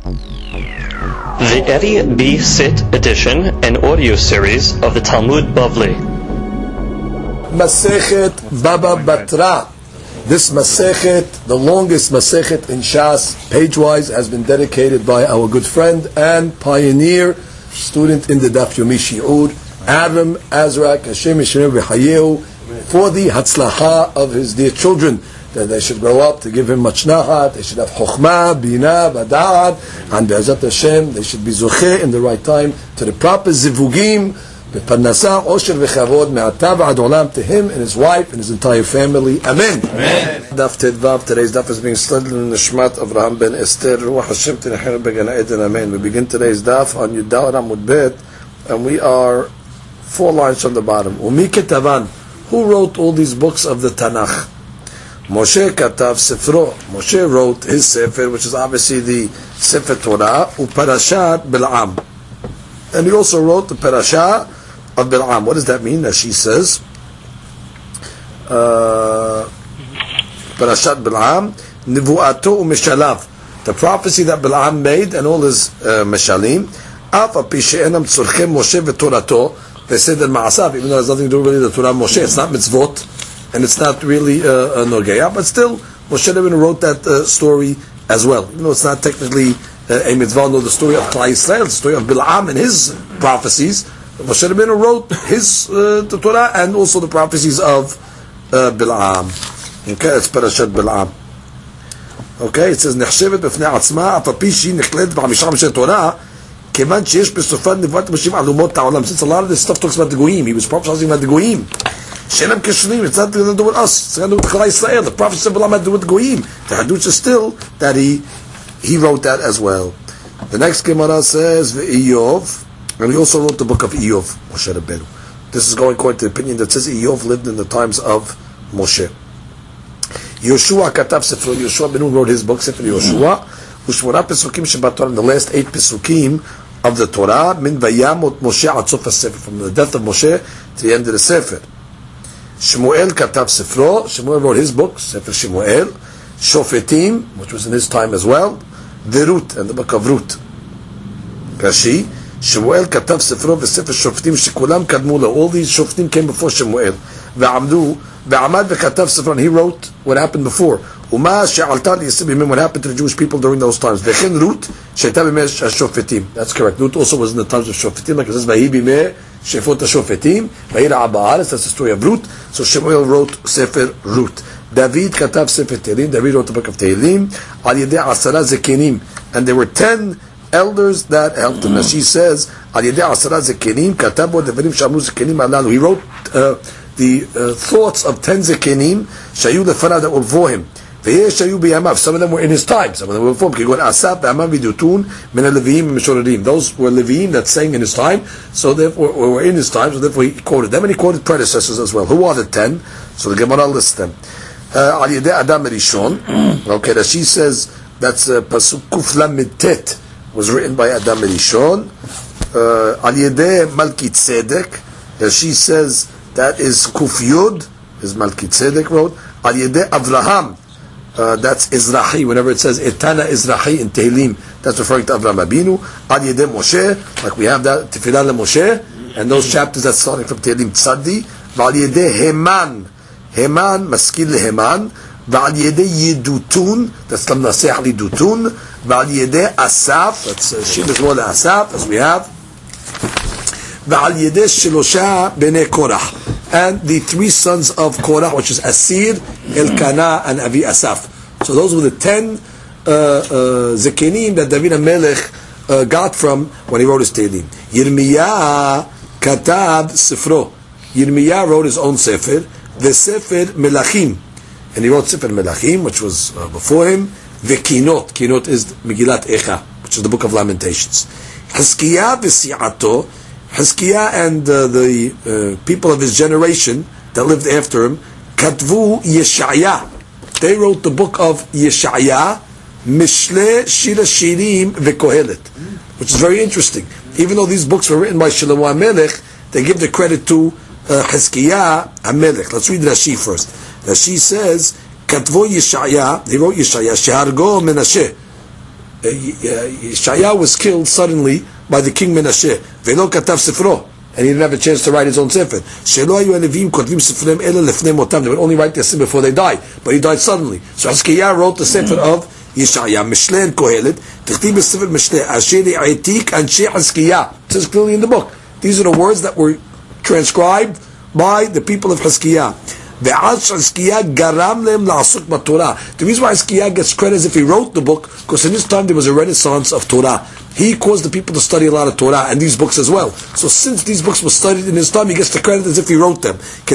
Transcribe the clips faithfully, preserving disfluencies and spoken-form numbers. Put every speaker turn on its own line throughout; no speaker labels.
The Eddie B. Sit edition and audio series of the Talmud Bavli.
Masechet Baba Batra. This Masechet, the longest Masechet in Shas, page-wise, has been dedicated by our good friend and pioneer, student in the Daf Yomi Shi'ur, Adam Azrak Hashem Yisrael V'Hayehu, for the Hatzlacha of his dear children, that they should grow up to give him much nahat, they should have chokhmah, bina, bada'at, and be'ezat Hashem, they should be zocheh in the right time to the proper zivugim, be'parnasa, osher v'chavod, me'ata v'ad olam, to him and his wife and his entire family. Amen. Amen. Daf Tedvav, today's daf is being studied in the Shmat Avraham ben Esther, Ruach Hashem Tinachir Be'Gan Eden. Amen. We begin today's daf on Yudal Amud Bet, and we are four lines from the bottom. Umi Ketavan, who wrote all these books of the Tanakh? Moshe Katav Sefro. Moshe wrote his Sefer, which is obviously the Sefer Torah, Uparashat Bil'am. And he also wrote the Parasha of Bil'am. What does that mean? As she says, uh, Parashat Bil'am, Nivu'ato Umeshalav. The prophecy that Bil'am made and all his uh, Meshalim. Af api she'enam tzorchem Moshe v'Torato. They said that Ma'asav, even though it has nothing to do with the Torah of Moshe, it's not mitzvot, and it's not really uh, a Nogeya, but still, Moshe Rabbeinu wrote that uh, story as well. Even though it's not technically uh, a mitzvah, nor the story of Klal Yisrael, the story of Bil'am and his prophecies. Moshe Rabbeinu wrote his uh, the Torah and also the prophecies of uh, Bil'am. Okay, it's Parashat Bil'am. Okay, it says, Nechshevet b'fnei atzma, apapi shi nechlet b'chamisha m'she Torah, kevan sheyesh b'sofat nivuat Moshe alumot ha'olam. Since a lot of this stuff talks about the Goyim, he was prophesying about the Goyim. Shenam Kishlim, it's not going to do with us. It's going to do with Klal Yisrael. The Prophet said Bilam had to do with Goyim. The Hadush is still that he he wrote that as well. The next Gemara says Eiyov, and he also wrote the book of Eiyov, Moshe Rabbeinu. This is going according to the opinion that says Eiyov lived in the times of Moshe. Yoshua Katav Sefro. Yoshua ben Nun wrote his book Sefer Yoshua. Ushmona Pesukim Shebat Torah. The last eight Pesukim of the Torah. Min Vayamot Moshe Atzof HaSefer. From the death of Moshe to the end of the Sefer. Shmuel Katav Sefro. Shmuel wrote his book, Sefer Shmuel. Shofetim, which was in his time as well. The Ruth, and the book of Ruth. Rashi. Shmuel Katav Sefro v'Sefer Shofetim shekulam kadmu lo. All these Shofetim came before Shmuel. Ve'amdu ve'amad ve'Katav Sefro. And he wrote what happened before. Uma she'alta liyasib b'mim. What happened to the Jewish people during those times. Ve'chen Ruth she'ta b'mei Shofetim. That's correct. Ruth also was in the times of Shofetim, like it says Vahi b'mei Shefot HaShofetim, Vayira Ba'aretz. That's the story of Ruth. So Shemuel wrote Sefer Ruth. David Katav Sefer Tehillim. David wrote the book of Tehillim. Al Yedei Asara Zekenim. And there were ten elders that helped him. As she says, Al Yedei Asara Zekenim, Katabo Devarim Shamu Zekenim Alalu. He wrote uh, the uh, thoughts of ten Zekenim, Shayu Lefana, that were for him. Some of them were in his time. Some of them were before. Those were Leviim that sang in his time. So therefore, were in his time. So therefore, he quoted them, and he quoted predecessors as well. Who are the ten? So the Gemara lists them. Al Yedei Adam Rishon. Okay, that she says that's uh, Pasuk Kuf Lamed Tet was written by Adam Rishon. Al Yedei Malki Tzedek. That she says that is Kuf Yud, is Malki Tzedek wrote. Al Yedei Avraham. Uh, that's Izrahi. Whenever it says Etana Izrahi in Tehillim, that's referring to Avraham Abinu. Al Yedei Moshe, like we have that Tefillah LeMoshe, and those chapters that's starting from Tehillim Tzadi. Al Yedei Heman, Heman Maskil LeHeman. Al Yedei Yedutun, that's Lam Naseh Ali Dutun. Al Yedei Asaf, that's Shin is more Asaf, as we have. Al Yedei Shilosha Bnei Korach. And the three sons of Korah, which is Asir, Elkanah, and Avi Asaf. So those were the ten uh, uh, Zekenim that David HaMelech uh, got from when he wrote his Tehillim. Yirmiyah Katab Sifro. Yirmiyah wrote his own Sefer, the Sefer Melachim. And he wrote Sefer Melachim, which was uh, before him. The Kinot. Kinot is Megillat Echa, which is the book of Lamentations. Hizkiah v'si'ato. Hizkiah and uh, the uh, people of his generation that lived after him, Katvu Yeshaya. They wrote the book of Yeshaya, Mishle Shira Shirim Vekohelet, which is very interesting. Even though these books were written by Shlomo HaMelech, they give the credit to uh, Hizkiah HaMelech. Let's read Rashi first. Rashi says, Katvu Yeshaya, he wrote Yeshaya, Shehargo Menashe. Yeshaya was killed suddenly by the king Menashe. Velo katav sifro. And he didn't have a chance to write his own sefer. Shelo hayu hanevim kotvim sifrem ela lefnei motam. They would only write their sefer before they died. But he died suddenly. So Hizkiah wrote the sefer of Yeshaya. Mishle and Kohelet. Tichtiv b'sefer Mishle. Asher yi'etik anshe Hizkiah. It says clearly in the book. These are the words that were transcribed by the people of Hizkiah. The reason why Hizkiah gets credit is if he wrote the book, because in his time there was a renaissance of Torah. He caused the people to study a lot of Torah and these books as well. So since these books were studied in his time, he gets the credit as if he wrote them. He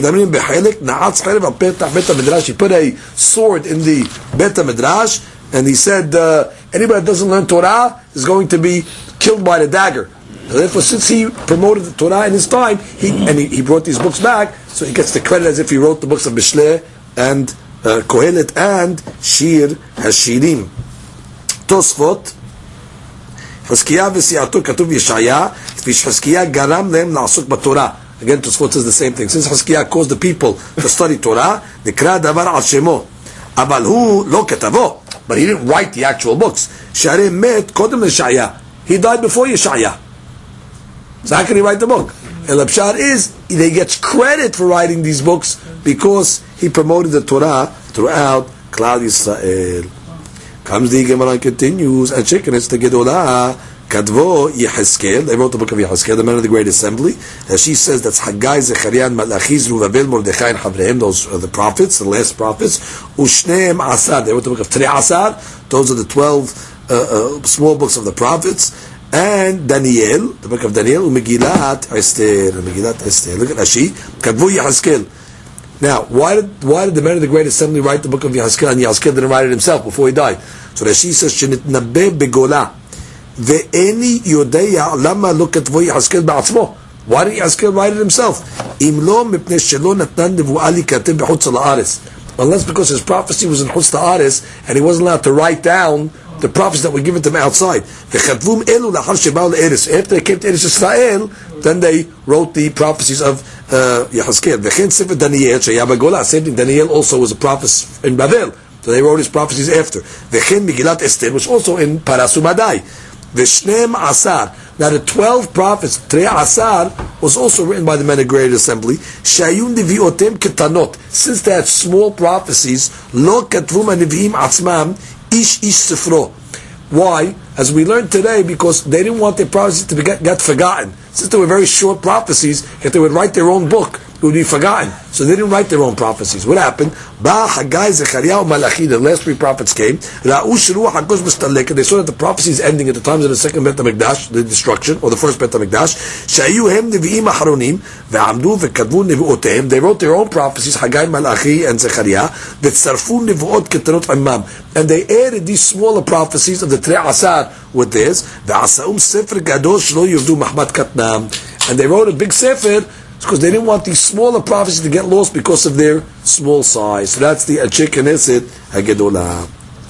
put a sword in the Bet HaMidrash and he said, uh, anybody that doesn't learn Torah is going to be killed by the dagger. So therefore, since he promoted the Torah in his time, he and he, he brought these books back, so he gets the credit as if he wrote the books of Mishle and uh, Kohelet and Shir HaShirim. Tosfot, Hizkiah v'siyato katuv Yeshaya, v'Hizkiah garam lehem la'asuk b'Torah. Again, Tosfot says the same thing. Since Hizkiah caused the people to study Torah, nikra davar al shemo, aval hu lo ketavo, but he didn't write the actual books. Sharei met kodem Yeshaya. He died before Yeshaya. So how can he write the book? El Abshar is, he gets credit for writing these books because he promoted the Torah throughout Klal Yisrael. Comes the Gemara and continues, and chicken is the Gedolah, Kadvo Yehezkel, they wrote the book of Yehezkel, the man of the Great Assembly, and she says that's Haggai, Zechariah, Malachi, Zerubbabel, Mordechai, and Havreim, those are the prophets, the last prophets, Ushneim Asar, they wrote the book of Trei Asar, those are the twelve uh, uh, small books of the prophets, and Daniel, the book of Daniel, Megillat Esther, Megillat Esther. Look at Rashi. Kadvu Yehezkel. Now, why did why did the men of the Great Assembly write the book of Yehezkel, and Yehezkel didn't write it himself before he died? So Rashi says, "Shenitnabeh begola, ve'eni yodeya lama lo kadvu Yehezkel ba'atzmo." Why did Yehezkel write it himself? Im lo mipnei shelo natnan nevuah likatem b'chutz ha'aretz. Unless because his prophecy was in Chutz Ha'aretz, and he wasn't allowed to write down the prophecies that were given to him outside. After they came to Eretz Israel, then they wrote the prophecies of uh, Yehezkel. Same thing, Daniel also was a prophet in Babel, so they wrote his prophecies after. Megillat Esther, which also in Parasu Madai. V'shneim Asar. Now the twelve prophets, Trei Asar, was also written by the men of Great Assembly. Shayun Nevi'otem Ketanot. Since they had small prophecies, Lo Katvu Nevi'im Atzmam, Ish Ish Sifro. Why? As we learned today, because they didn't want their prophecies to be get, get forgotten. Since they were very short prophecies, if they would write their own book, it would be forgotten. So they didn't write their own prophecies. What happened? Ba Haggai, Zechariah, Malachi, the last three prophets came. Ra'ush Ruach HaKosh Mustalek. They saw that the prophecy is ending at the times of the second Bet HaMikdash, the destruction, or the first Bet HaMikdash. Shayu hem nevi'im acharonim, ve'amdu ve'kadvu nevi'otehem. They wrote their own prophecies, Haggai, Malachi, and Zechariah. Ve'tzarfu nevi'ot ketanot imam. And they added these smaller prophecies of the Trei Asar with theirs. Ve'asaum sefer gadol shlo yuvdu mahmat katnam. And they wrote a big sefer because they didn't want these smaller prophecies to get lost because of their small size. So that's the Achik Knesset HaGedolah.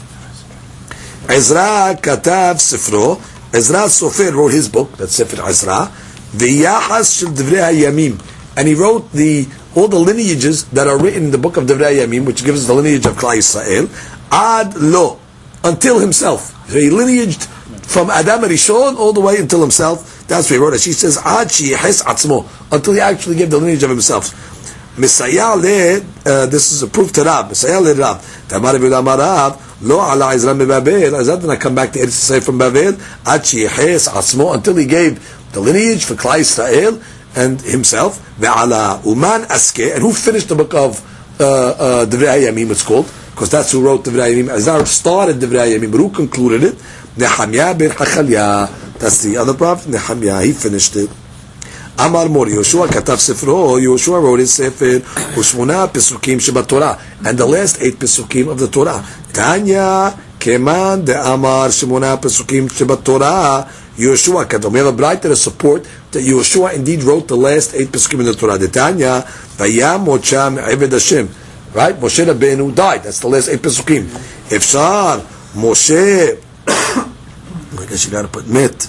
Ezra Katav Sifro. Ezra Sofer wrote his book, that's Sefer Ezra. V'yachas shel Divrei HaYamim. And he wrote the all the lineages that are written in the book of Divrei HaYamim, which gives us the lineage of Klal Yisrael. Ad lo. Until himself. So he lineaged from Adam Rishon all the way until himself. That's what he wrote it. She says, Ad sheyehes atzmo, until he actually gave the lineage of himself. Mesayah le, uh, this is a proof to Rab. Mesayah le Rab. Tamar v'lamar Rab, lo ala Ezra me Babel. Ezra did not come back to Eretz Yisrael from Babel. Ad sheyehes atzmo, until he gave the lineage for Klal Yisrael and himself. Ve'ala uman aske, and who finished the book of uh, uh, Divrei HaYamim, it's called, because that's who wrote Divrei HaYamim. Ezra started Divrei HaYamim, but who concluded it? Nehemiah ben Hachalya. That's the other prophet, Nehemiah. He finished it. Amar Mor Yoshua Katav Sifro. Yoshua wrote his Sefer Ushmona Pesukim Sheba Torah, and the last eight Pesukim of the Torah. Tanya Keman de Amar Shemona Pesukim Sheba Torah. Yoshua Katav. We have a brighter to support that Yoshua indeed wrote the last eight Pesukim in the Torah. The Tanya Vayam Mocham Eved Hashem. Right? Moshe Rabbeinu died. That's the last eight Pesukim. Efshar Moshe. I guess you got to put met.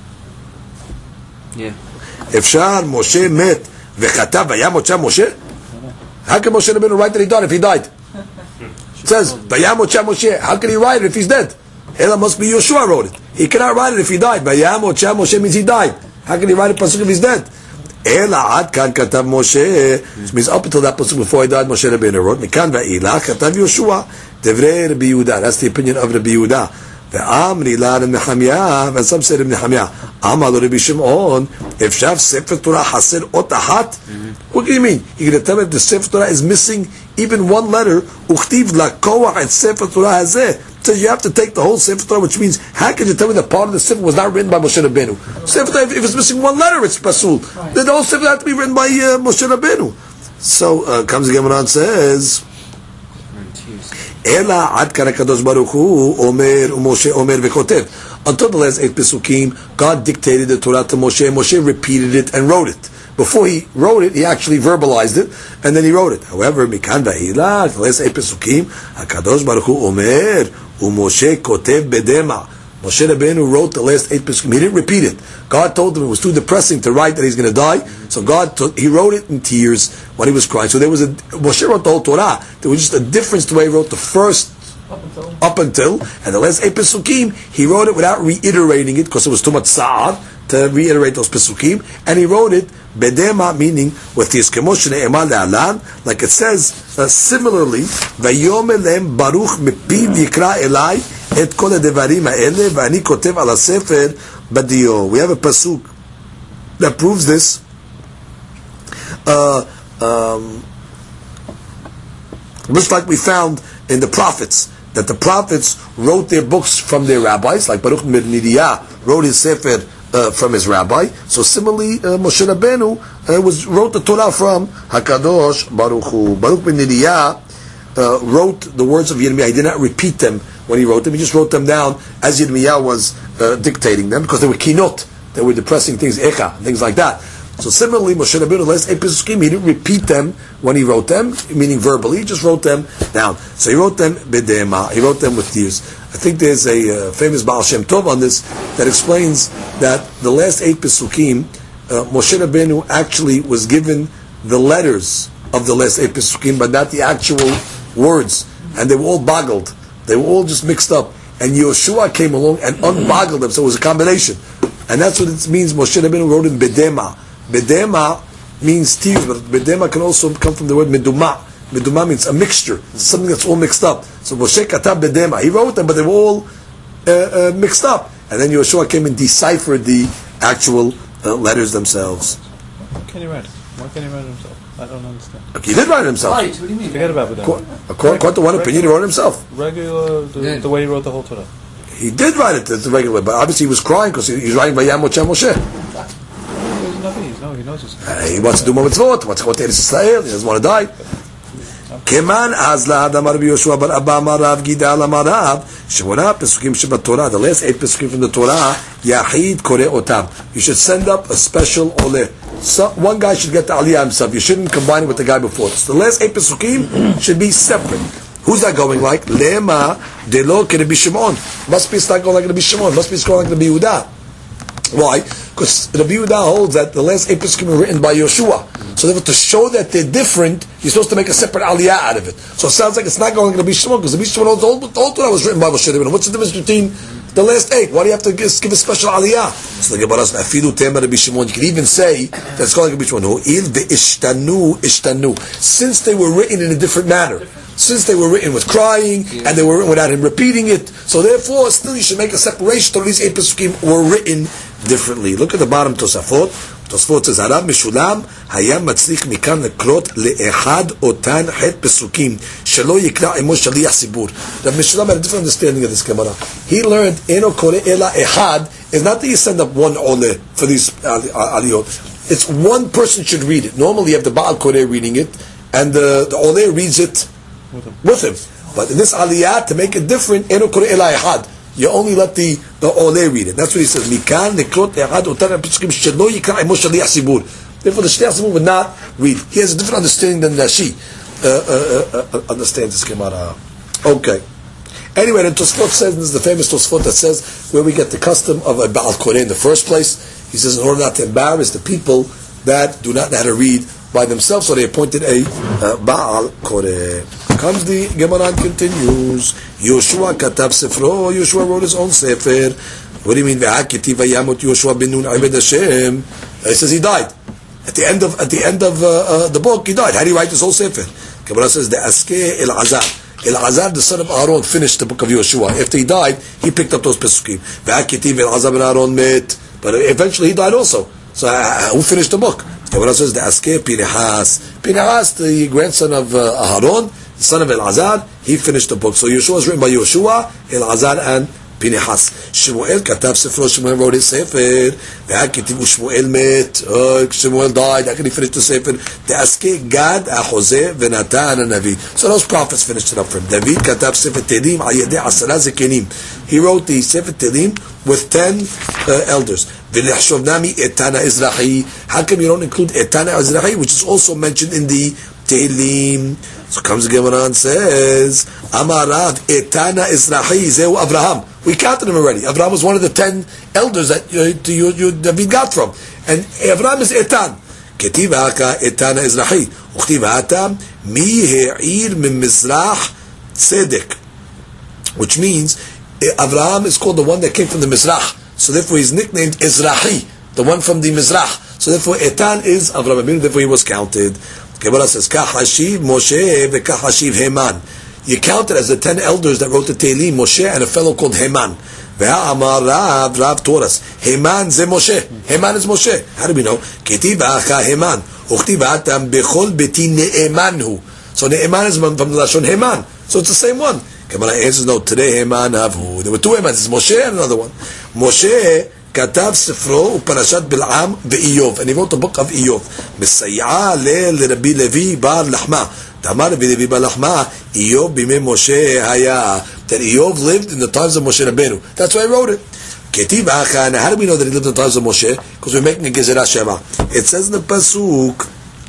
Yeah.
Efshar Moshe met v'chatav vayam mocha Moshe. How can Moshe Rabbeinu write that he died if he died? It says vayam mocha Moshe. How can he write it if he's dead? Ela must be Yoshua wrote it. He cannot write it if he died. Vayam Otcha Moshe means he died. How can he write a pasuk if he's dead? Ela ad kan katav Moshe, which means up until that pasuk before he died, Moshe Rabbeinu wrote. Mikan va'ila katav Yoshua. Devrei Rabbi Yehuda. That's the opinion of Rabbi Yehuda. Ve'amri la Rabbi Nehemiah, and some say Rabbi Nehemiah. Amar lo Rabbi Shimon. If Shav Sefer Torah haser ot ahat, what do you mean? You're going to tell me the Sefer Torah is missing even one letter? Uchtiv lakoach et Sefer Torah hazeh. So you have to take the whole Sefer Torah, which means, how can you tell me that part of the Sefer was not written by Moshe Rabbeinu? Sefer Torah, if it's missing one letter, it's pasul. Right. Then the whole Sefer has to be written by uh, Moshe Rabbeinu. So uh, comes the Gemara and says, Ela ad kan HaKadosh Baruch Hu Omer uMoshe Omer v'kotev. Until the last eight Pesukim, God dictated the Torah to Moshe. Moshe repeated it and wrote it. Before he wrote it, he actually verbalized it, and then he wrote it. However, Mikan va'ila, the last eight Pesukim, HaKadosh Baruch Hu Omer uMoshe kotev bedema. Moshe Rabbeinu wrote the last eight Pesukim. He didn't repeat it. God told him it was too depressing to write that he's going to die, so God took, he wrote it in tears when he was crying. So there was a, Moshe wrote the whole Torah. There was just a difference the way he wrote the first up until, up until and the last eight Pesukim, he wrote it without reiterating it, because it was too much sa'ar to reiterate those Pesukim, and he wrote it bedema, meaning with the iskemos shene'emal le'alan, like it says uh, similarly, vayomer lehem baruch mipiv yikra elai et kol hadevarim ha'ele v'ani kotev al hasefer b'diyo. We have a pasuk that proves this. Uh, um, just like we found in the prophets, that the prophets wrote their books from their rabbis, like Baruch ben Neriah wrote his sefer Uh, from his rabbi. So similarly, uh, Moshe Rabbeinu uh, was wrote the Torah from Hakadosh Baruch Hu. Baruch ben Neriah uh, wrote the words of Yirmiyah. He did not repeat them when he wrote them. He just wrote them down as Yirmiyah was uh, dictating them, because they were kinot. They were depressing things, echa, things like that. So similarly, Moshe Rabbeinu, the last eight Pesukim, he didn't repeat them when he wrote them, meaning verbally. He just wrote them down. So he wrote them bedema. He wrote them with tears. I think there's a uh, famous Baal Shem Tov on this that explains that the last eight Pesukim, uh, Moshe Rabbeinu actually was given the letters of the last eight Pesukim, but not the actual words. And they were all boggled. They were all just mixed up. And Yoshua came along and unboggled them, so it was a combination. And that's what it means. Moshe Rabbeinu wrote in bedema. Bedema means tears, but bedema can also come from the word meduma. Meduma means a mixture, something that's all mixed up. So Moshe katab bedema. He wrote them, but they were all uh, uh, mixed up. And then Yoshua came and deciphered the actual uh, letters themselves.
Why can't he write it? Why can't he write it himself? I don't understand.
He did write it himself.
Right, what do you mean?
Forget about it.
According, according to one opinion, he wrote it himself.
Regular, the, the way he wrote the whole Torah.
He did write it the regular way, but obviously he was crying because he, he's writing Vayam Otcha Moshe.
No, he knows his
uh, he wants to do more mitzvot. He wants to go to Eretz Yisrael. He doesn't want to die. Keman azla Adam Rabbi Yoshua bar Abba Marav Gidal Amarav Shemona Pesukim Shebat Torah. The last eight Pesukim from the Torah, Yahid Koreh Otam. You should send up a special oleh. So one guy should get the aliyah himself. You shouldn't combine it with the guy before. So the last eight Pesukim should be separate. Who's that going like? Lema Delo Kerebi Shimon. Must be not going like Rabbi Shimon. Must be going like Rabbi Yehuda. Why? Because Rabbi Yehuda holds that the last eight Pesukim were written by Yoshua. So therefore, to show that they're different, you're supposed to make a separate aliyah out of it. So it sounds like it's not going to be Shimon, because Rabbi Shimon holds the whole, the whole Torah was written by Moshe Rabbeinu. What's the difference between the last eight? Why do you have to give, give a special aliyah? So the Gemara says, "Afilu tema Rabbi Shimon." You can even say that it's called like Rabbi Shimon. No, il de ishtanu ishtanu. Since they were written in a different manner. Since they were written with crying, and they were written without him repeating it, so therefore, still you should make a separation. All these eight Pesukim were written differently. Look at the bottom Tosafot. Tosafot says, "Harav Mishulam hayam matzlik mikan lekrot leechad otan het Pesukim shelo yikra imo shaliach sibur." The Mishulam had a different understanding of this Gemara. He learned eno kore ela echad is not that you send up one ole for these aliyot. It's one person should read it. Normally, you have the Baal Koreh reading it, and the, the ole reads it with him. with him. But in this aliyah, to make it different, eno kore ela echad. You only let the the ole read it. That's what he says. Mikan lekrot leechad otan pesukim shelo yikra imo shaliach sibur. Therefore, the shliach sibur would not read. He has a different understanding than Rashi uh, uh, uh, uh, understands this Gemara. Okay. Anyway, then Tosfot says, and this is the famous Tosfot that says where we get the custom of a Baal Koreh in the first place. He says in order not to embarrass the people that do not know how to read by themselves, so they appointed a uh, Baal Koreh. Comes the Gemara and continues. Yoshua katav sefro. Yoshua wrote his own sefer. What do you mean? Ve'haketiv vayamut Yoshua ben Nun abed Hashem. It says he died. At the end of at the end of uh, uh, the book, he died. How do you write this whole sefer? Gemara says the Askeh El-Azar. El-Azar, the son of Aaron, finished the book of Yoshua. After he died, he picked up those pesukim. Ve'haketiv El-Azar ben Aaron met. But eventually he died also. So uh, who finished the book? Gemara says the Askeh Pinehas. Pinehas, the grandson of uh, Aaron, the son of El-Azar, he finished the book. So Yoshua is written by Yoshua, El-Azar, and Pinehas. Shmuel katav sefro. Shmuel wrote his sefer. Ve'haketiv Shmuel met. Oh, Shmuel died. How can he finish the sefer? The Askeh Gad, Ahozeh, Venatan, and Navi. So those prophets finished it up for him. David katav sefer Tehillim al yedei asara zekenim. He wrote the sefer Tehillim with ten uh, elders. V'lechshovnami etana Ezrahi. How come you don't include etana Ezrahi, which is also mentioned in the Tehillim? So comes the Gemara and says, Amarav etana Ezrahi zehu Avraham. We counted him already. Avraham was one of the ten elders that you, you, you David got from, and Avraham is etan. Ketiv haka etana Ezrahi. Uchtiv hata mi he'ir min Mizrach Tzedek, which means Avraham is called the one that came from the Mizrach. So therefore he's nicknamed Ezrahi, the one from the Mizrach. So therefore Etan is Avraham, therefore he was counted. Gemara says, Kach Hashiv Moshe ve'kach Hashiv Heman. You counted as the ten elders that wrote the Tehillim, Moshe and a fellow called Heman. Ve'amar Rav, Rav taught us, Heman ze Moshe. Heman is Moshe. How do we know? Ketiv ha'acha Heman. Uchtiv ha'atam bechol beti ne'emanhu. So Ne'eman is from the Lashon Heman. So it's the same one. Gemara answers, no, today Heman Havhu. There were two Hemans. It's Moshe and another one. Moshe katav sefro uparashat Bil'am ve'Iyov. And he wrote the book of Iyov. Mesay'a le Rabbi Levi bar Lahma. Tamar Rabbi Levi bar Lahma. Iyov b'mei Moshe haya. That Iyov lived in the times of Moshe Rabbeinu. That's why I wrote it. Ketiv ha'acha. Now how do we know that he lived in the times of Moshe? Because we're making a Gezerah Shema. It says in the Pasuk,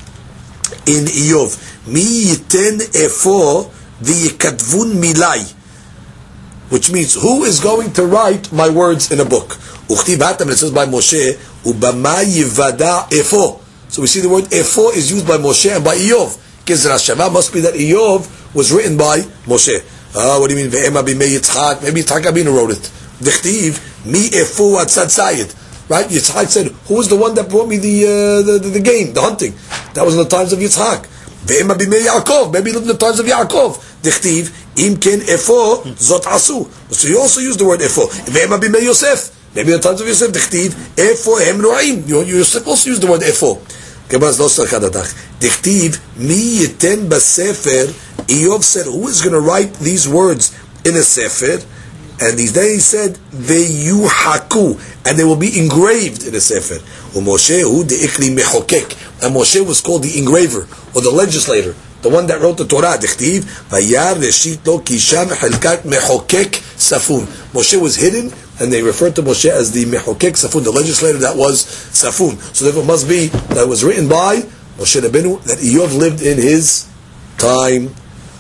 in Iyov, Mi yiten efo v'yikatvun milai, which means who is going to write my words in a book? Uchtiv hatam, it says by Moshe, ubama yivada efo. So we see the word efo is used by Moshe and by Iyov. Gezerah Shema must be that Iyov was written by Moshe. Ah, what do you mean? Ve'ema b'mei Yitzchak. Maybe Yitzchak Abinu wrote it. V'chtiv mi efo atzad sayid. Right? Yitzchak said, who was the one that brought me the, uh, the, the the game, the hunting? That was in the times of Yitzchak. Ve'ema b'mei Yaakov. Maybe he lived in the times of Yaakov. Dichtiv im ken efo zot asu. So you also use the word efo. Ve'ema b'mei Yosef. Maybe in the times of Yosef. Dichtiv efo hem ro'im. Yosef also used the word efo. Gemara's lo sarchadadach. Dichtiv mi yiten basefer. Iyov said, who is going to write these words in a sefer? And these days he said, ve'yuhaku, and they will be engraved in a sefer. Moshe hu de'ikli mechokek, and Moshe was called the engraver or the legislator, the one that wrote the Torah. Dichtiv vayar reshit lo kisham chelkat mechokek safun. Moshe was hidden, and they referred to Moshe as the mechokek safun, the legislator that was safun. So therefore, it must be that it was written by Moshe Rabbeinu, that Iyov lived in his time.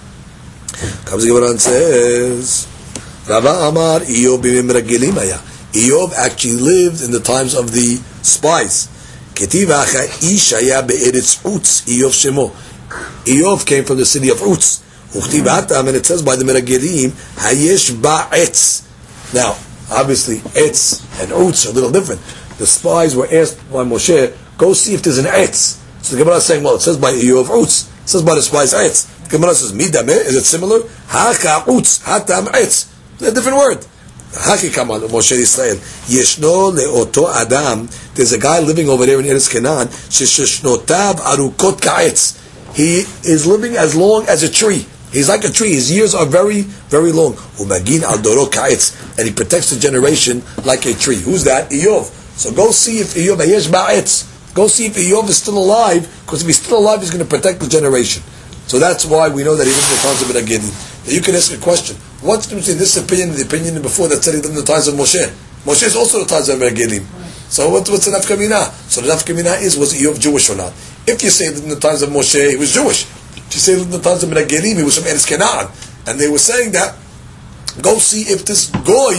Comes the Gemara and says, Rava Amar Iyov b'mei meragelim haya. Iyov actually lived in the times of the spies. Ketiv ha'acha ish haya be'eretz Utz Iyov shemo. Iyov came from the city of Utz. Uchtiv hatam, and it says by the meragelim hayesh ba'etz. Now, obviously, etz and Utz are a little different. The spies were asked by Moshe, go see if there's an etz. So the Gemara is saying, well, it says by Iyov Utz. It says by the spies etz. The Gemara says, midameh, is it similar? Ha'aka Utz, hatam etz. A different word. Haki kamal Moshe Israel. Yeshno leoto adam. There's a guy living over there in Eretz Canaan. Sheshnotav arukot ka'etz. He is living as long as a tree. He's like a tree. His years are very, very long. Umagin al doro ka'etz, and he protects the generation like a tree. Who's that? Iyov. So go see if Iyov hayesh ba'etz. Go see if Iyov is still alive, because if he's still alive, he's going to protect the generation. So that's why we know that he lived in the times of Menagim. Now you can ask a question. What's the difference between this opinion and the opinion before that said he lived in the times of Moshe? Moshe is also the times of Menagim. So what, what's the nafka mina? So the nafka mina is, was Iyov Jewish or not? If you say he lived in the times of Moshe, he was Jewish. If you say he lived in the times of Menagim, he was from Eretz Canaan. And they were saying that, go see if this goy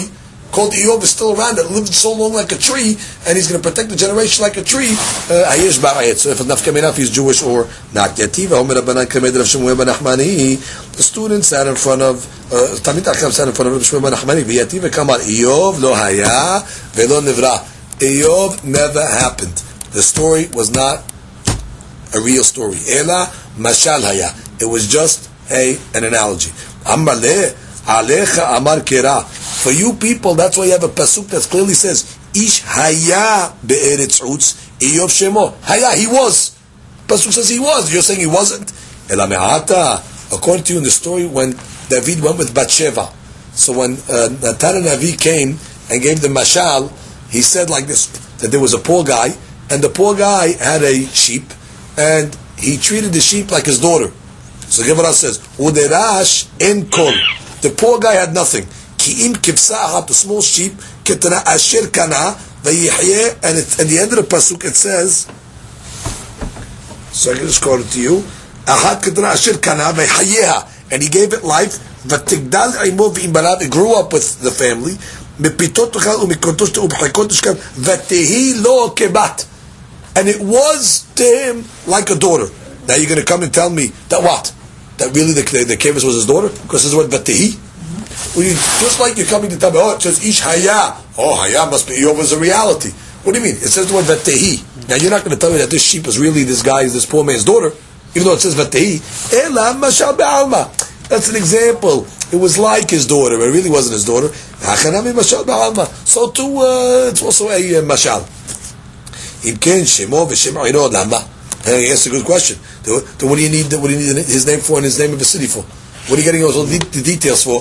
called Eov is still around that lived so long like a tree, and he's going to protect the generation like a tree. Hayesh ba'ayet. So if enough enough, he's Jewish or not. Yativa Omer Rabbanan Kamed Rav Shmuel ben Nachmani. The student sat in front of Talmid Chacham sat in front of Rav Shmuel ben Nachmani. V'yativa Kamar Eov lo haya velo nivra. Eov never happened. The story was not a real story. Ela mashal haya. It was just a an analogy. Amar le alecha amar kera. For you people, that's why you have a pasuk that clearly says, Ish haya be'eretz utz Eov shemo. Haya, he was. Pasuk says he was. You're saying he wasn't. Ela me'ata. According to you in the story, when David went with Bathsheba, so when uh, Natan Navi came and gave the mashal, he said like this, that there was a poor guy, and the poor guy had a sheep, and he treated the sheep like his daughter. So Gemara says, Uderash en kol. The poor guy had nothing. Ki'im kivsa, the small sheep, ketana asher kana, vayihye, and at the end of the pasuk it says, so I can just quote it to you, Ahat ketana asher kana, vayihyeha, and he gave it life, vatigdal imo v'imbarav, it grew up with the family, mepitot tuchal umikontosh tu ubchekot tushkav, vatehi lo kebat, and it was to him like a daughter. Now you're going to come and tell me that what? That really the, the, the kevis was his daughter? Because this is what vatehi. Well, you, just like you're coming to tell me, oh, it says ish haya. Oh, haya must be Eov was a reality. What do you mean? It says the word vatehi. Now you're not going to tell me that this sheep is really this guy, this poor man's daughter, even though it says vatehi. Ela mashal be'alma. That's an example. It was like his daughter, but it really wasn't his daughter. Hachanami mashal be'alma. So too, uh, it's also a uh, mashal. Imken shemo v'shem oino lama. Hey, that's a good question. Then what do you need? What do you need his name for and his name of the city for? What are you getting all the details for?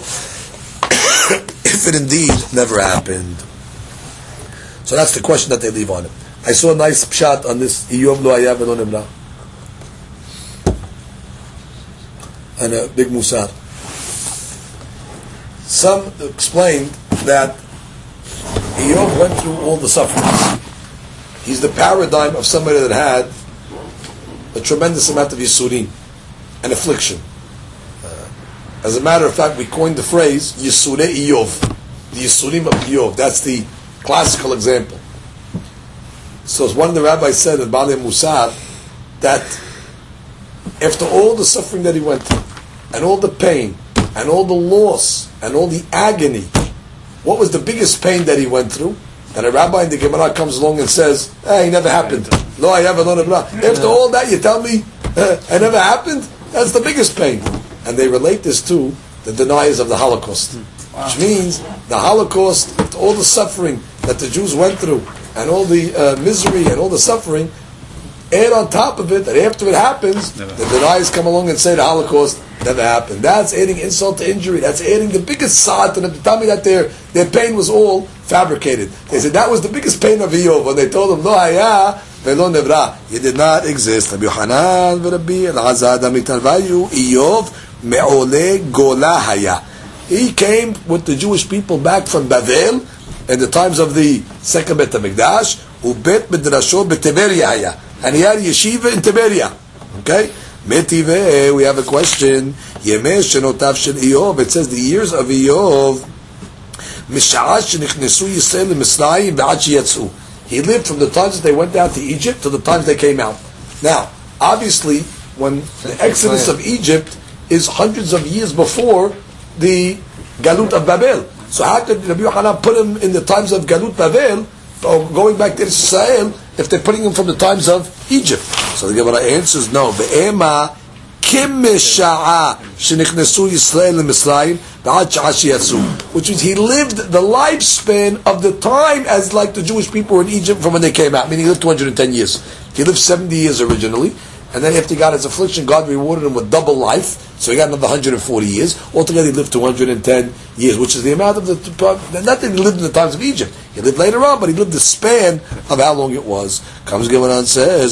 If it indeed never happened. So that's the question that they leave on it. I saw a nice pshat on this. Eov lo haya velo nimra, and a big musar. Some explained that Eov went through all the sufferings. He's the paradigm of somebody that had a tremendous amount of yisurim and affliction. Uh, as a matter of fact, we coined the phrase Yisure Eov, the Yisurim of Eov. That's the classical example. So as one of the rabbis said at Baalei Musar, that after all the suffering that he went through, and all the pain, and all the loss, and all the agony, what was the biggest pain that he went through? And a rabbi in the Gemara comes along and says, hey, it never happened. No, I have another blah. After all that, you tell me uh, it never happened? That's the biggest pain. And they relate this to the deniers of the Holocaust. Wow. Which means the Holocaust, all the suffering that the Jews went through, and all the uh, misery and all the suffering, add on top of it that after it happens, never. The deniers come along and say the Holocaust never happened. That's adding insult to injury. That's adding the biggest sod to them to tell me that their their pain was all fabricated. They said that was the biggest pain of Eov when they told him, "Lo haya velo nevra." It did not exist. Rabbi Yochanan v'Rabbi Elazar damitarvayu Eov me'ole gola haya. He came with the Jewish people back from Bavel in the times of the second Bet HaMikdash, ubet midrasho beTiberia haya, and he had yeshiva in Tiberia. Okay. Metive, we have a question. Yemeh shenotav shel Eov. It says the years of Eov. Misha'ah shenichnesu Yisrael leMisrayim v'ad sheyatzu. He lived from the times that they went down to Egypt to the times they came out. Now, obviously, when the exodus of Egypt is hundreds of years before the Galut of Babel. So how could Rabbi Yochanan put him in the times of Galut Babel, or going back to Israel, if they're putting him from the times of Egypt? So the Gemara answers no. Be'ema kim misha'a shenichnesu Yisrael leMisrayim v'ad sha'a sheyatzu. Which means he lived the lifespan of the time as like the Jewish people were in Egypt from when they came out. Meaning he lived two hundred ten years. He lived seventy years originally, and then after he got his affliction, God rewarded him with double life. So he got another one hundred forty years. Altogether he lived two hundred ten years, which is the amount of the... Not that he lived in the times of Egypt. He lived later on, but he lived the span of how long it was. Comes Gemara and says,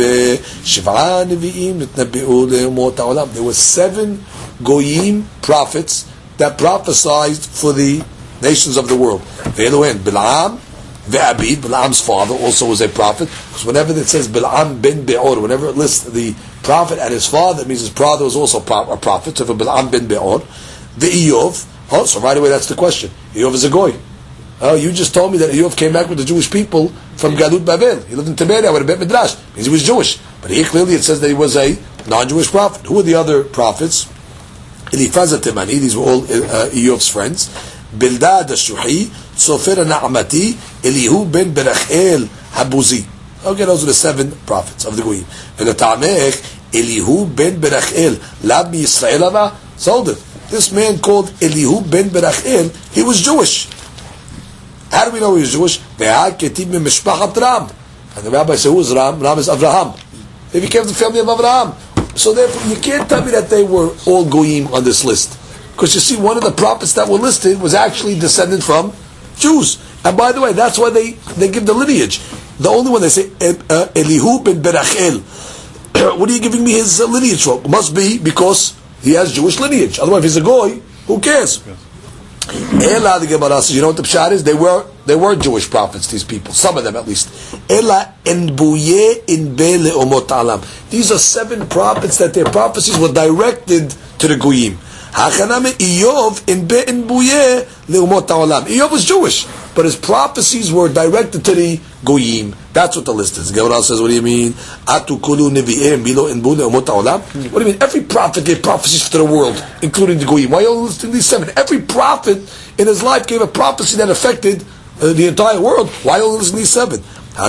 there were seven Goyim prophets that prophesied for the nations of the world. Bilam, Ve'abid, Bilam's father, also was a prophet. Because whenever it says Bilam ben Be'or, whenever it lists the prophet and his father, it means his father was also a prophet. So for Bilam ben Be'or, the Eov, oh, so right away that's the question. Eov is a Goy. Oh, you just told me that Eiyov came back with the Jewish people from Galut Babel. He lived in Tiberia with a Bet Midrash. Means he was Jewish. But here clearly it says that he was a non-Jewish prophet. Who are the other prophets? Eliphaz Temani, these were all uh, Eiyov's friends. Bildad Shuhi, Sofer Na'amati, Elihu ben Berachel Habuzi. Okay, those are the seven prophets of the Goyim. Ve'letamech Elihu ben Berachel Lab mi Yisrael Ava. Sold it. This man called Elihu ben Berachel, he was Jewish. How do we know he was Jewish? Ve'ha ketib min mishpachat Ram. And the rabbi said, who is Ram? Ram is Avraham. They became the family of Avraham. So therefore, you can't tell me that they were all Goyim on this list. Because you see, one of the prophets that were listed was actually descended from Jews. And by the way, that's why they, they give the lineage. The only one they say, uh, Elihu ben Berachel. What are you giving me his uh, lineage for? It must be because he has Jewish lineage. Otherwise, if he's a Goy, who cares? Ela, the Gemara says, you know what the pshat is? They were they were Jewish prophets, these people, some of them at least. Ela enbuye in be le'omot alam. These are seven prophets that their prophecies were directed to the Goyim. Hachaname Eiyov in be enbuye le'omot alam. Eiyov was Jewish, but his prophecies were directed to the Goyim. That's what the list is. The Gemara says, what do you mean? Atu kulu nevi'im bilo enbu le'omot alam. What do you mean? Every prophet gave prophecies to the world, including the Goyim. Why are you listing these seven? Every prophet in his life gave a prophecy that affected uh, the entire world. Why are you listing these seven?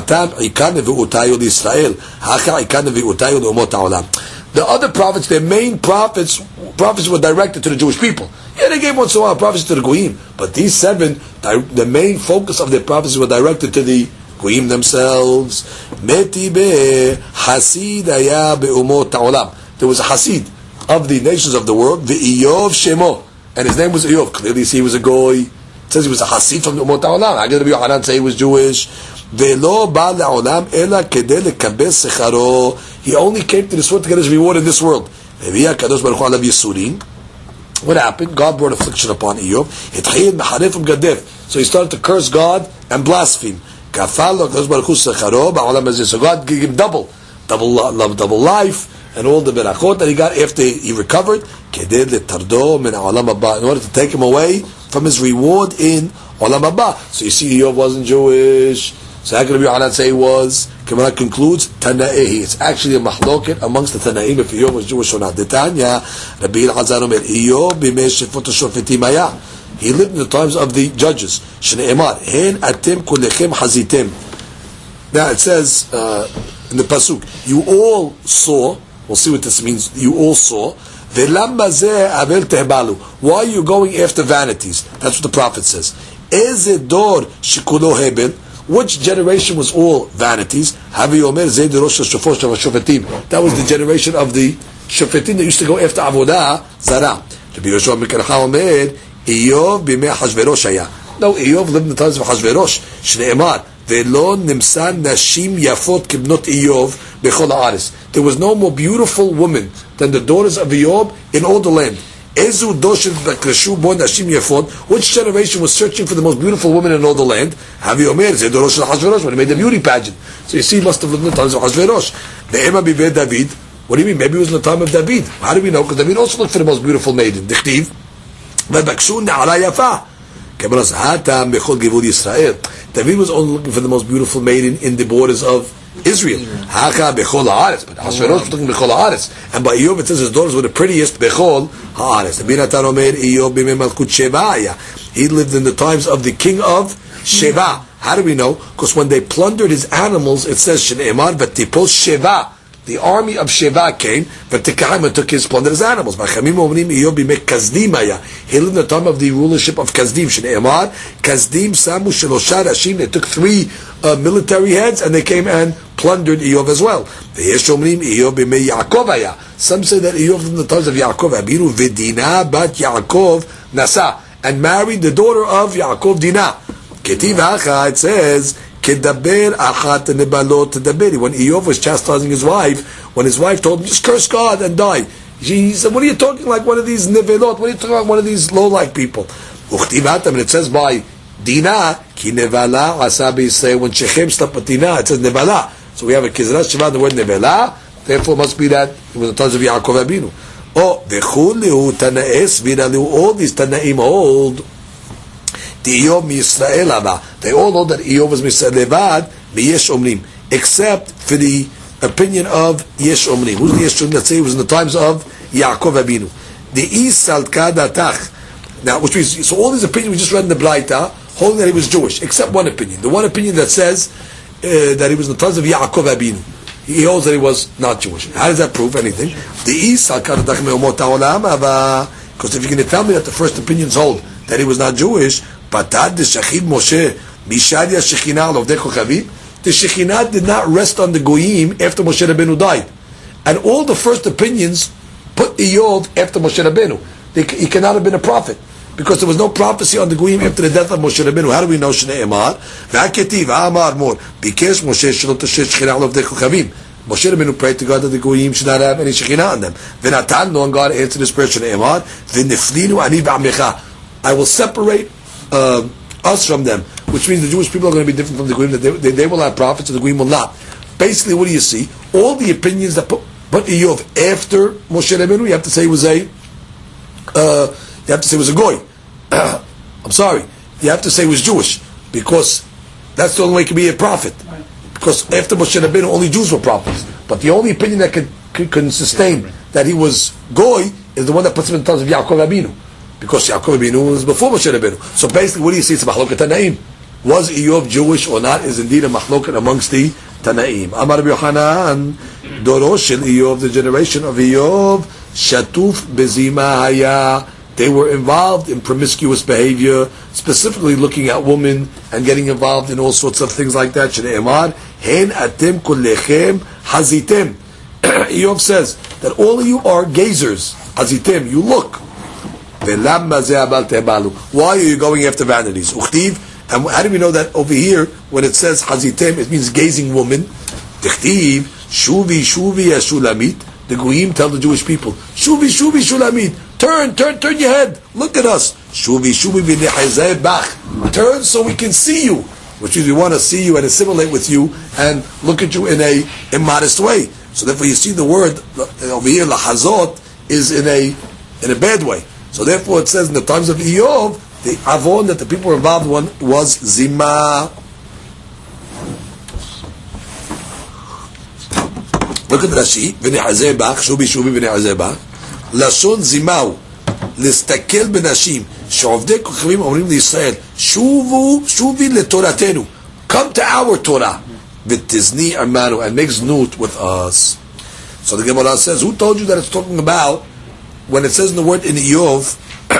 The other prophets, their main prophets, prophets were directed to the Jewish people. Yeah, they gave once in a while prophecies to the Goyim, but these seven, the main focus of their prophecies were directed to the Goyim themselves. There was a Hasid of the nations of the world, the Eiyov Shemo, and his name was Eiyov. Clearly, see, he was a Goy. It says he was a Hasid from the Umot Ha'olam. I get Rabbi Yochanan say he was Jewish. Ve'lo ba la'olam ela kedei lekabel secharo. He only came to this world to get his reward in this world. What happened? God brought affliction upon Eiyov. So he started to curse God and blaspheme. So God gave him double, double love, double life, and all the berachot that he got after he recovered, in order to take him away from his reward in Olam Haba. So you see, Eiyov wasn't Jewish. So how can Rabbi Yochanan say he was? Gemara concludes, Tana'ehi. It's actually a mahloket amongst the Tana'im if Eiyov was Jewish or not. The Tanya, Rabbi Elazar Omer, Eiyov b'mei shefot hashofetim haya. He lived in the times of the judges. Shne'emar, hen atem kulechem hazitem. Now it says uh, in the pasuk, you all saw. We'll see what this means. You all saw. Ve'lama zeh avel tehbalu. Why are you going after vanities? That's what the prophet says. Eze dor shikulo hebel. Which generation was all vanities? That was the generation of the shofetim that used to go after avodah zara. Eiyov b'mei Hashverosh haya. No, Eiyov lived in the times of Hashverosh. Shne'emar ve'lo nimsa nashim yafot kibnot Eiyov bechol haaretz. There was no more beautiful woman than the daughters of Eiyov in all the land. Ezu doshin b'kreshu bo nashim yafot. Which generation was searching for the most beautiful woman in all the land? Havi omer zeh dorosh shel Hashverosh, when he made the beauty pageant. So you see, he must have lived in the times of Hashverosh. Ve'ema b'vei David. What do you mean? Maybe it was in the time of David. How do we know? Because David also looked for the most beautiful maiden. Dichtiv. David was only looking for the most beautiful maiden in the borders of Israel. But Hashverosh was looking bechol haaretz, and by Eiyov it says his daughters were the prettiest bechol haaretz. He lived in the times of the king of Sheva. How do we know? Because when they plundered his animals, it says Shne'emar v'tipol Sheva. The army of Sheva came, but Tekahim took his plundered his animals. He lived in the time of the rulership of Kazdim. Shne'emar, Kazdim samu shelosha rashim. They took three uh, military heads and they came and plundered Eiyov as well. Some say that Eiyov lived in the times of Yaakov. Abiru v'dina bat Yaakov nasa, and married the daughter of Yaakov Dinah. Ketiv hacha, it says, Kedaber achat nebalot tedaberi. When Eiyov was chastising his wife, when his wife told him, just curse God and die, he said, what are you talking like one of these nevelot? What are you talking like one of these low-like people? Uchtivatam, and it says by Dinah, ki nevala asabi Yisrael. When Shechem slept with Dinah, it says nevala. So we have a kizrat sheva, the word nevala, therefore must be that it was the times of Yaakov Abinu. Oh, v'chul lehu tana'es v'ira lehu, all these tana'im hold Eiyov miYisrael haba. They all know that Eiyov was Yisrael levad miyesh omrim, except for the opinion of yesh omrim. Who's the yesh omrim? Let's say it was in the times of Yaakov Abinu. The Isal Kadatach. Now, which means, so all these opinions we just read in the Braita, holding that he was Jewish, except one opinion. The one opinion that says uh, that he was in the times of Yaakov Abinu. He holds that he was not Jewish. How does that prove anything? The Isal Kadatach me'omot ha'olam haba. Because if you're going to tell me that the first opinions hold that he was not Jewish, Patad de Shachid Moshe Mishadia Shekhinah Lovdei Kochavim, the Shekhinah did not rest on the Goyim after Moshe Rabbeinu died. And all the first opinions put Eiyov after Moshe Rabbeinu. They, he cannot have been a prophet, because there was no prophecy on the Goyim after the death of Moshe Rabbeinu. How do we know Shnei Emar? V'aketiv Amar Mor Bikesh Moshe Shalot Tashet Shekhinah Lovdei Kochavim. Moshe Rabbeinu prayed to God that the Goyim should not have any Shekhinah on them. V'natan, no, and God answered his prayer, Shnei Emar, V'neflinu ani b'amecha. I will separate uh, us from them, which means the Jewish people are going to be different from the Goyim, that they, they, they will have prophets and the Goyim will not. Basically, what do you see? All the opinions that put, put Eiyov after Moshe Rabbeinu, you have to say he was a, uh, you have to say he was a Goy. I'm sorry, you have to say he was Jewish, because that's the only way he can be a prophet. Because after Moshe Rabbeinu, only Jews were prophets. But the only opinion that can, can, can sustain that he was Goy is the one that puts him in terms of Yaakov Abinu. Because Yaakov Abinu was before Moshe Rabbeinu. So basically, what do you see? It's a Mahloket Tanaim. Was Eiyov Jewish or not is indeed a Mahloket amongst the Tanaim. Amar Rabbi Yochanan, Doro shel Eiyov, the generation of Eiyov, Shatuf bezima haya. They were involved in promiscuous behavior, specifically looking at women and getting involved in all sorts of things like that. Shneimar, hen atem kullechem hazitem. Eiyov says that all of you are gazers. Hazitem, you look. Why are you going after vanities? Uchtiv, and how do we know that over here, when it says hazitem, it means gazing woman. Tichtiv, shuvi shuvi ashulamit. The Goyim tell the Jewish people, shuvi shuvi shulamit. Turn, turn, turn your head. Look at us. Shuvi, shuvi b'nechazeh bach. Turn so we can see you. Which means we want to see you and assimilate with you and look at you in a immodest way. So therefore you see the word over here, lahazot, is in a in a bad way. So therefore it says in the times of Eiyov, the avon that the people were involved in was zima. Look at Rashi. V'nechazeh bach, shuvi, shuvi b'nechazeh bach. לשון זימאו, להסתכל בנשים, שעובדי כוכבים אומרים לישראל, שובו, שובי לתורתנו, come to our Torah, ותזני עמנו, and make znut with us. So the Gemara says, who told you that it's talking about, when it says in the word in Eiyov,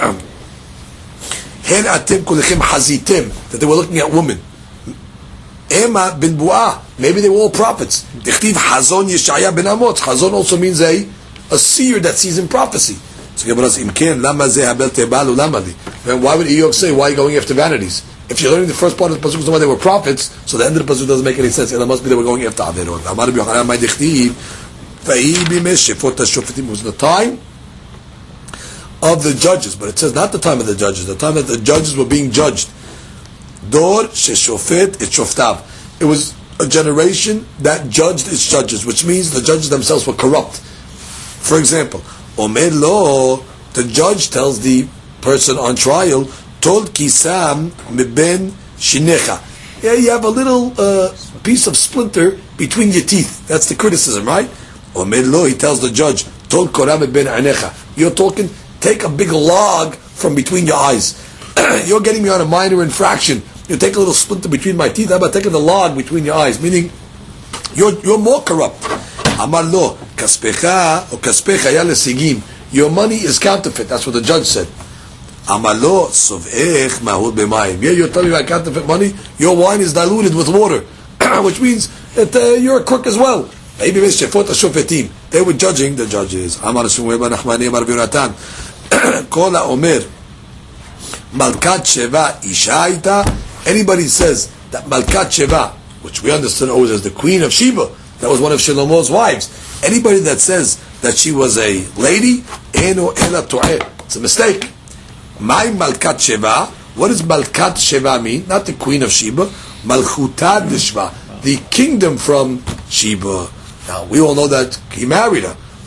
hen atem kulechem hazitem, that they were looking at women. Ema ben bu'ah, maybe they were all prophets. Dichtiv hazon Yeshaya ben Amos. Hazon also means a a seer that sees in prophecy. So Gemara says, Imken, lama zeh habel tebalu lamali. Why would Eiyov say, why are you going after vanities? If you're learning the first part of the pasuk, why they were prophets, so the end of the pasuk doesn't make any sense. It must be they were going after averot. Amar Rabbi Yochanan, my dichtiv, v'hi b'meh shefot hashofetim, was the time of the judges, but it says not the time of the judges, the time that the judges were being judged. Dor sheshofet et shoftav. It was a generation that judged its judges, which means the judges themselves were corrupt. For example, Omer lo, the judge tells the person on trial, Tol kisam meben shinecha. Yeah, you have a little uh, piece of splinter between your teeth. That's the criticism, right? Omer lo, he tells the judge, Tol korah meben anecha. You're talking, take a big log from between your eyes. You're getting me on a minor infraction. You take a little splinter between my teeth. How about taking the log between your eyes? Meaning, you're you're more corrupt. Amar lo, kaspecha or kaspecha ya lesigim. Your money is counterfeit. That's what the judge said. Amar lo, sovech mahud b'mayim. Yeah, you're telling me about counterfeit money. Your wine is diluted with water, which means that uh, you're a crook as well. They were judging the judges. Amar shmuel ben Nachmani amar v'Yonatan. Kol ha'omer malkat sheva ishaita. Anybody says that malkat sheva, which we understand always as the queen of Sheba, that was one of Shlomo's wives. Anybody that says that she was a lady, eno ela to'eh. It's a mistake. My malkat sheva. What does malkat sheva mean? Not the queen of Sheba. Malchutad Sheva, the kingdom from Sheba. Now we all know that he married her.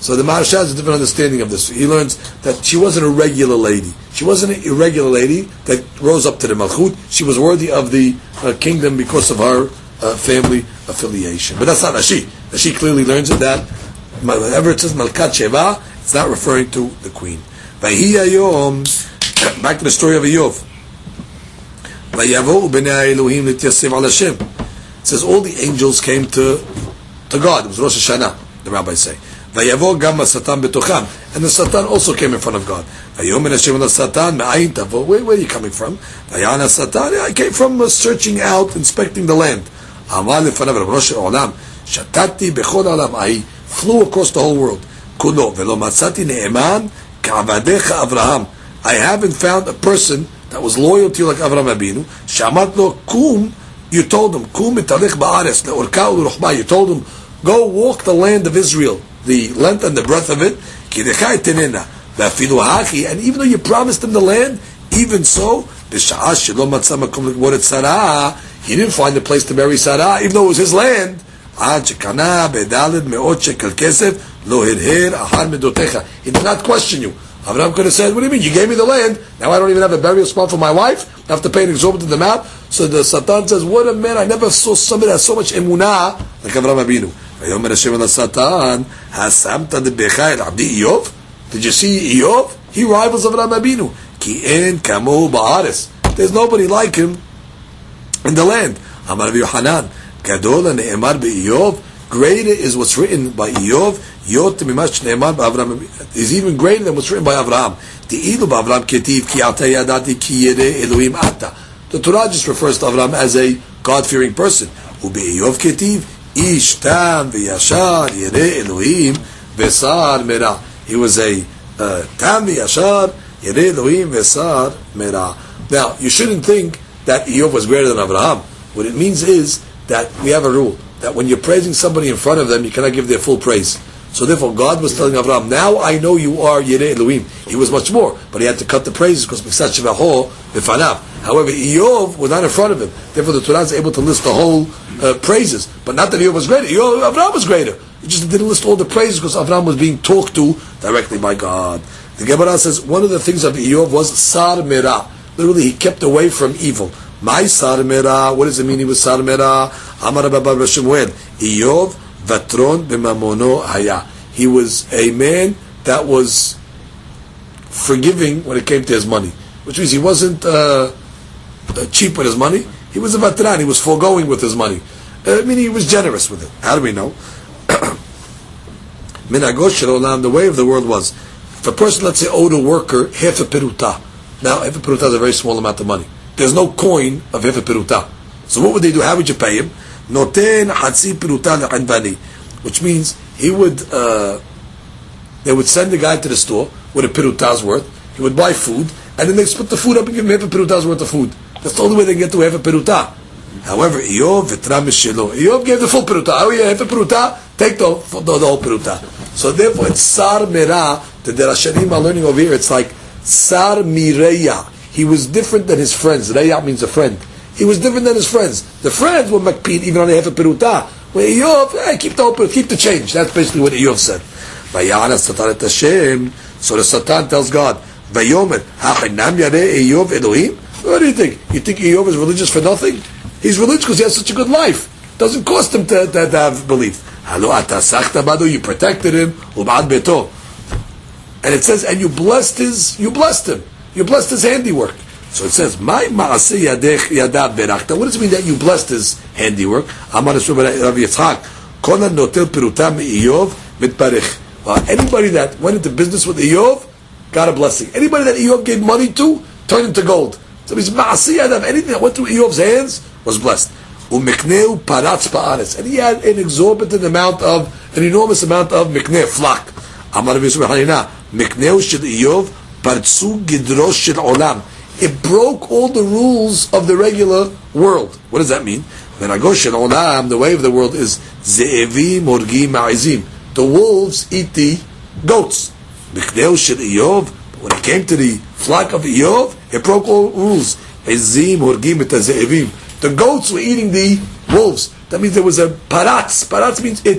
So the Maharsha has a different understanding of this. He learns that she wasn't a regular lady. She wasn't an irregular lady that rose up to the Malchut. She was worthy of the uh, kingdom because of her uh, family affiliation. But that's not Rashi. Rashi clearly learns that whenever it says Malkat Sheva, it's not referring to the queen. Vayhi Hayom, back to the story of Eiyov. Vayavo b'nei Elohim l'tyassev al Hashem. It says all the angels came to to God. It was Rosh Hashanah, the rabbis say. Vayavo gam Satan betocham, and the Satan also came in front of God. Vayomer Hashem al Satan me'ayin tavo. Where, where are you coming from? Vayana Satan. I came from uh, searching out, inspecting the land. Amal lefanav Rosh Olam. Shatati bechol alam. I flew across the whole world. Kulo velo matzati ne'eman ka'avadecha Avraham. I haven't found a person that was loyal to you like Avraham Abinu. Shamat lo kum. You told him kum mitalech ba'aretz le'orka u'ruchma. You told him go walk the land of Israel, the length and the breadth of it. And even though you promised him the land, even so, he didn't find a place to bury Sarah, even though it was his land. He did not question you. Abraham could have said, what do you mean? You gave me the land, now I don't even have a burial spot for my wife, I have to pay an exorbitant amount. So the Satan says, what a man, I never saw somebody that has so much emunah like Abraham Abinu. ויאמר השם אל השטן, השמת לבך אל עבדי איוב? Did you see Eiyov? He rivals Avraham Abinu. כי אין כמוהו בארץ. There's nobody like him in the land. אמר רבי יוחנן, גדול הנאמר באיוב, greater is what's written by Eiyov, יותר ממה שנאמר באברהם, is even greater than what's written by Avraham. תהילו באברהם כתיב, כי עתה ידעתי כי ירא אלוהים עתה. The Torah just refers to Avraham as a God-fearing person. ובאיוב כתיב, איש תם וישר ירא אלוהים ושר מרע. He was a uh, תם וישר ירא אלוהים ושר מרע. Now, you shouldn't think that Eiyov was greater than Avraham. What it means is that we have a rule that when you're praising somebody in front of them, you cannot give their full praise. So therefore, God was telling Avraham, now I know you are Yireh Elohim. He was much more, but he had to cut the praises because however, Eiyov was not in front of him. Therefore, the Torah is able to list the whole uh, praises, but not that Eiyov was greater. Eiyov, Avraham was greater. He just didn't list all the praises because Avraham was being talked to directly by God. The Gemara says one of the things of Eiyov was Sar Mera. Literally, he kept away from evil. My Sar Mera, what does it mean he was Sar Mera? Amar Baba Shemuel, Eiyov Vatron b'mamono haya. He was a man that was forgiving when it came to his money, which means he wasn't uh, cheap with his money. He was a vatran. He was foregoing with his money. Uh, I mean, he was generous with it. How do we know? Minagosh shel olam, the way of the world was, if a person, let's say, owed a worker half a peruta. Now, half a peruta is a very small amount of money. There's no coin of half a peruta. So what would they do? How would you pay him? Noten hatzi peruta le'anvani, which means he would, uh, they would send the guy to the store with a peruta's worth. He would buy food, and then they split the food up and give him half a peruta's worth of food. That's the only way they can get to half a peruta. However, Eiyov v'tra mishelo. Eiyov gave the full peruta. Oh yeah, half a peruta, take the, the, the whole peruta. So therefore, it's sar mera. The Derashanim are learning over here. It's like sar mireya. He was different than his friends. Reya means a friend. He was different than his friends. The friends were makpid even on the half a peruta. Where Eiyov, hey, keep the whole, keep the change. That's basically what Eiyov said. Vayana Satan et Hashem. So the Satan tells God, Vayomer, ha'chinam yareh Eiyov Elohim. What do you think? You think Eiyov is religious for nothing? He's religious because he has such a good life. It doesn't cost him to, to, to have belief. You protected him, and it says, and you blessed his, you blessed him, you blessed his handiwork. So it says, "My maaseh yadech yadav berachta." What does it mean that you blessed his handiwork? Amar Rav Yitzchak, Kol notel perutam Eiyov mitparich. Anybody that went into business with Eiyov got a blessing. Anybody that Eiyov gave money to turned into gold. So he's maaseh yadav. Anything that went through Eiyov's hands was blessed. Umikneu paratz pa'aretz, and he had an exorbitant amount of, an enormous amount of mikneh, flock. Amar Rav Yisrael Hanina, mikneu shel Eiyov partzu gidros shel olam. It broke all the rules of the regular world. What does that mean? Menagosh shel olam, the way of the world is ze'evim horgim ma'izim. The wolves eat the goats. Mikneu shel Eiyov, when it came to the flock of Eiyov, it broke all rules. Ezim horgim et ze'evim. The goats were eating the wolves. That means there was a paratz. Paratz means it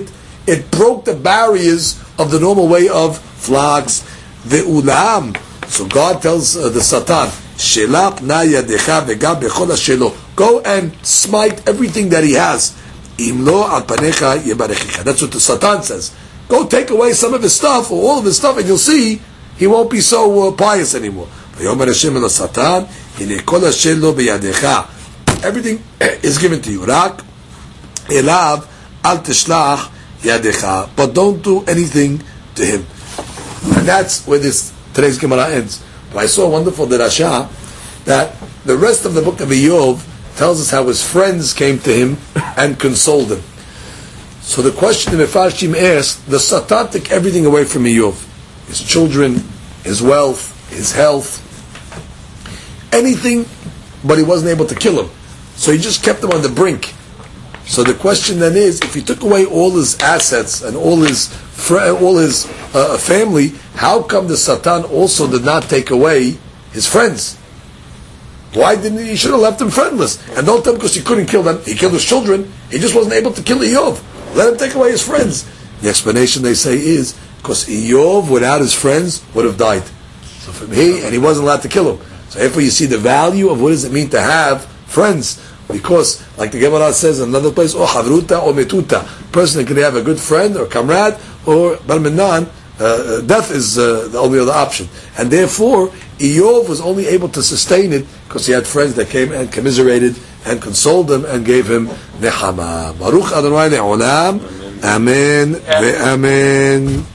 It broke the barriers of the normal way of flocks. The ulam. So God tells uh, the Satan, "Shelap na yadecha vegam bechol shelo." Go and smite everything that he has. Imlo al panecha yebarechicha. That's what the Satan says. Go take away some of his stuff or all of his stuff, and you'll see he won't be so uh, pious anymore. Vayomer Hashem el Satan, hine kol shelo beyadecha. Everything is given to you. Rak elav al tishlach yadecha. But don't do anything to him. And that's where this today's Gemara ends. But I saw a wonderful derasha that the rest of the book of Eiyov tells us how his friends came to him and consoled him. So the question the Mefarshim asked, the Satan took everything away from Eiyov. His children, his wealth, his health, anything, but he wasn't able to kill him. So he just kept him on the brink. So the question then is, if he took away all his assets and all his all his uh, family, how come the Satan also did not take away his friends? Why didn't he? He should have left them friendless. And don't tell him because he couldn't kill them. He killed his children. He just wasn't able to kill Eiyov. Let him take away his friends. The explanation they say is because Eiyov, without his friends, would have died. So from he and he wasn't allowed to kill him. So therefore, you see the value of what does it mean to have friends. Because, like the Gemara says in another place, or havruta or metuta, person can have a good friend or comrade, or barminan, uh, death is uh, the only other option. And therefore, Eiyov was only able to sustain it because he had friends that came and commiserated and consoled him and gave him nechama. Baruch Adonai le'olam. Amen. Amen.